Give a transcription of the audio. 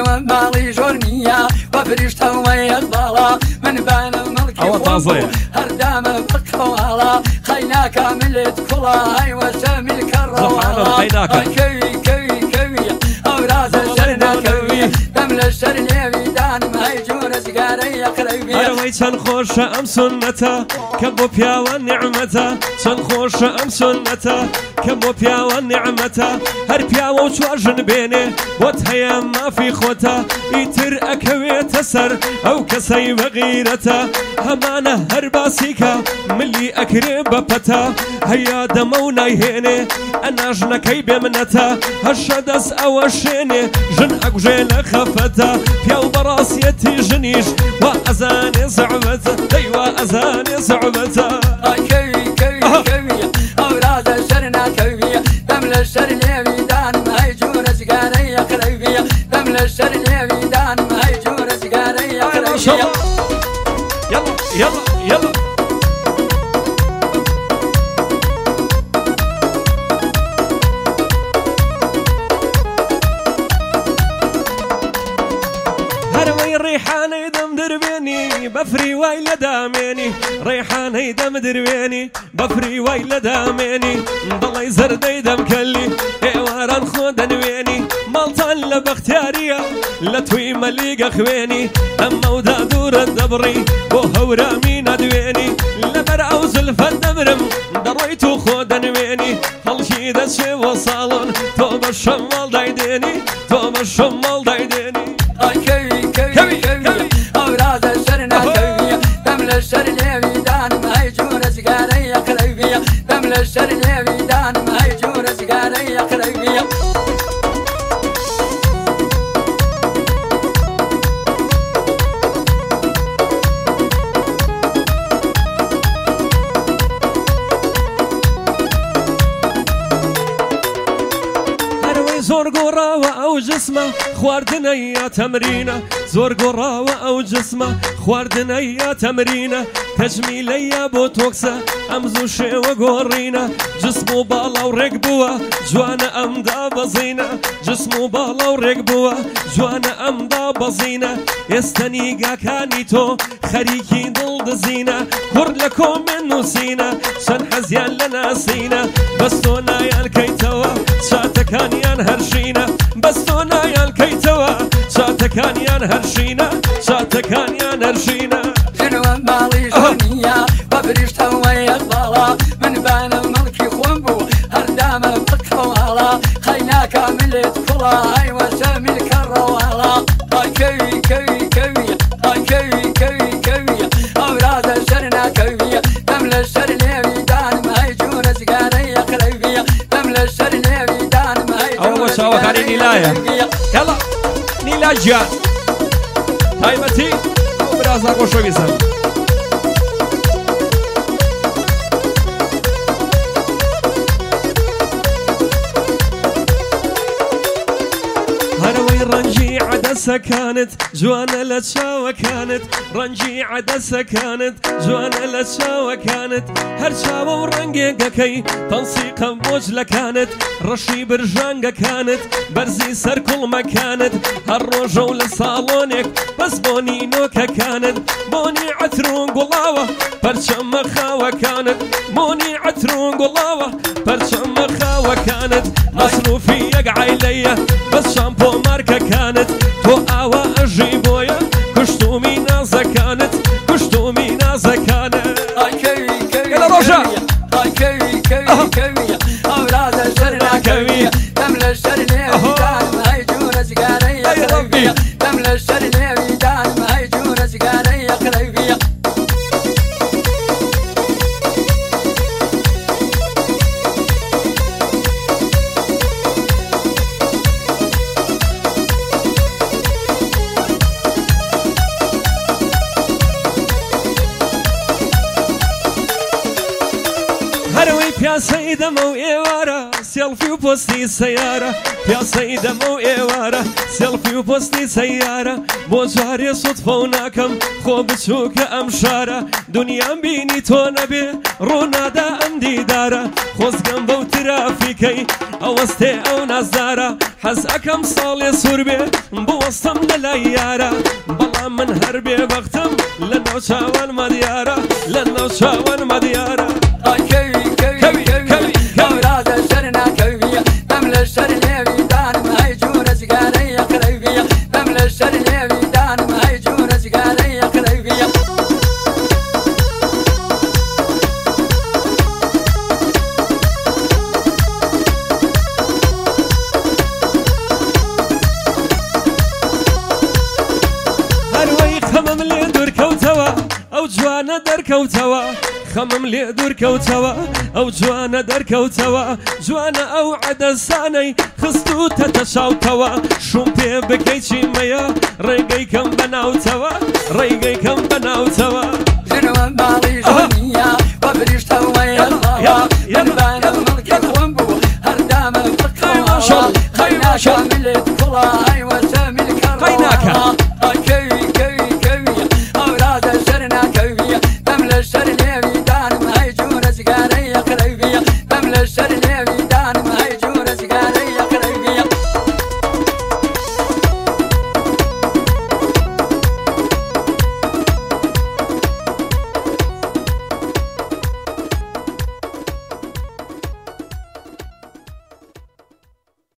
جنوة مالي جورنية وفرشتها ويقبالا من بان الملك هردام بقوالا خينا كاملة كلها هاي وسامي الكروالا كوي كوي كوي أوراز السرنا كوي دمل السرنا بيدان ما يجون سقاري يقربي أروي تنخوش أم سنتا كبو بيا والنعمتا تنخوش أم سنتا كبو بيا والنعمتا هر بيا وشواجن بيني وتهيا ما في خوتا يتر أكوي تسر أو كسي بغيرتا همانه هر باسيكا ملي أكرب بتا هيا دمونا يهيني أنا جنكي بمنتا هالشدس أو الشيني جن أقجيل خفتا بيا وبراسيتي جنيش وأزاني صعبتا أيوة أزاني صعبتا كوي كوي كوي أوراز الشرنا كوي دمل الشرنا بيدان ما يجون سقاري يقربي دمل الشرنا بيدان ما يجون سقاري يقربي يلا يلا يلا هروي الريحانة يدم دربيني بفري ويلا داميني ريحانة يدم دربيني بفري ويلا داميني ضلي زرد يدم كلي ايواران خودن ويني مالطان لبختارية لتوي مليق خويني اما ودا دور الدبري بوهورا مين ادويني لبر او زلفة دبرم درويتو خودن ويني خلشي دسي وصالون توب الشمال دايديني توب الشمال دايديني كوي كوي كوي أوراز الشرنا كوي دمل الشرنا بيدان ما يجون سقاري يقربي دمل الشرنا بيدان ما يجون سقاري يقربي زور قراوة أو جسمه خواردنا يا تمرينة زور قراوة أو جسمه خواردنا يا تمرينة تجميل يا بوتوكسة أمزو شي وقورينا جسمو بالا ورقبوه جوانا أمدا بزينة جسمو بالا ورقبوه جوانا أمدا بزينة يستنيقا كانيتو خريكي دل دزينة كور لكم منو سينا شن حزيان لنا سينا بستونا يا الكيتوا شاتكان يا هرشينا بستونا يا الكيتوا شاتكان يا هرشينا شاتكان يا هرشينا جنوة مالي جونية وفرشتها ويقبالا من بان الملك خنبو هردام بقوالا خينا كاملة كلها هاي وسامي الكروالا كوي كوي كوي كوي كوي كوي أوراز الشرنا كوي دمل الشرنا بيدان ما يجون سقاري يقربي دمل الشرنا بيدان ما يجون أول شاوك علي نيلايا يلا نيلا جان تايمتي وبرازا قوشو بيسان رنجي عدسة كانت جوانا لتشاوة كانت رنجي عدسة كانت جوانا لتشاوة كانت هرشاوة ورنقيقة كي تنسيقا بوجلة كانت رشي برجانقة كانت برزي سر كل ما كانت هالروجو لصالونك بس بوني نوكا كانت بوني عترون قلاوة برشم مخاوة كانت بوني عترون قلاوة برشم مخاوة كانت مصروفي يقعي ليا بس شامبو ماركة كانت تو آوا أجيبويا كشتو مينازة كانت كشتو مينازة كانت كوي كوي يلا روجا كوي كوي كوي أوراز الشرنا كوي دمل الشرنا بيدان ما يجون سقاري يقربي دمل الشرنا بيدان ما يجون سقاري يقربي هروي يا سيدة مو إيوارا سيلفي وبوستي سيارة پیاسەی دەمە و ئێوارە سێڵفی و پۆستی سەیارە بۆ جارێ سوتفە و ناکەم خۆ بچووکە ئەم شارە دنیام بینی تۆ نەبێ ڕوونادا ئەم دیدارە خۆزگەم بەو ترافیکەی ئەوەستێ ئەو نازدارە حەز ئەکەم ساڵێ سوور بێ بوەستم لەلای یارە بەڵام من هەر بێبەختم لە ناو چاوانمە دیارە لە ناو چاوانمە دیارە هەورازە شەر ناکەویە بەم لە شەر لێوی دانم هەی جوورە جگارەی یەقرەویە بەم لە شەر لێوی دانم هەی جوورە جگارەی یەقرەویە هەروەی خەمم لێ دوورکەوتەوە ئەو جوانە دەرکەوتەوە خەمم لێ دوورکەوتەوە ئەو جوانە دەرکەوتەوە جوانە ئەو عەدەسانەی خستوتە تەشاوتەوە شوم پێ بکەی چیمەیە ڕێگەی کەم بەناوتەوە ڕێگەی کەم بەناوتەوە ژنوە باڵی ژۆنیە بە بریشتەوەیە باڵا ئەمبانە مڵکی خۆم بوو هەردامە بقەوە خەیناشە ملێت کوڵە